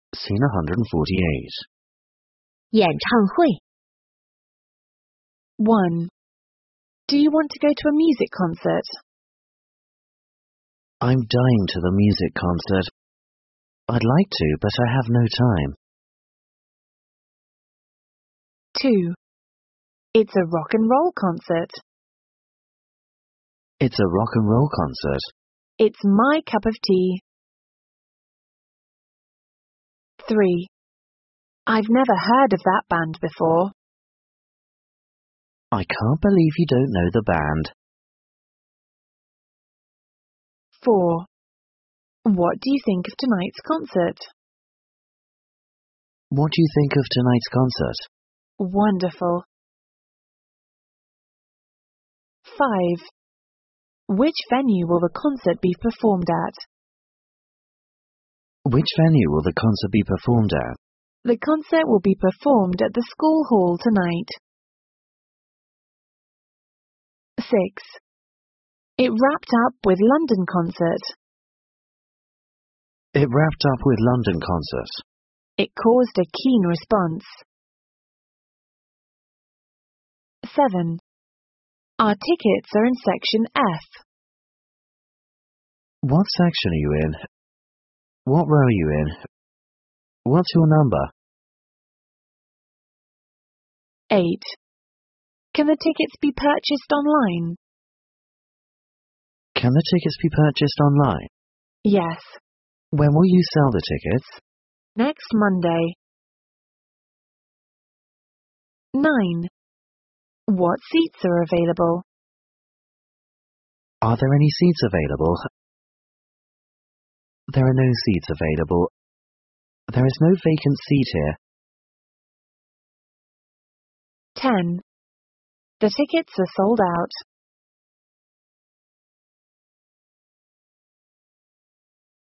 Scene 148. 演唱会 1. Do you want to go to a music concert? I'm dying to the music concert. I'd like to, but I have no time. 2. It's a rock and roll concert. It's a rock and roll concert. It's my cup of tea. 3. I've never heard of that band before. I can't believe you don't know the band. 4. What do you think of tonight's concert? What do you think of tonight's concert? Wonderful. 5. Which venue will the concert be performed at? Which venue will the concert be performed at? The concert will be performed at the school hall tonight. 6. It wrapped up with London concert. It wrapped up with London concert. It caused a keen response. 7. Our tickets are in section F. What section are you in? What row are you in? What's your number? 8. Can the tickets be purchased online? Can the tickets be purchased online? Yes. When will you sell the tickets? Next Monday. 9. What seats are available? Are there any seats available? There are no seats available. There is no vacant seat here. 10. The tickets are sold out.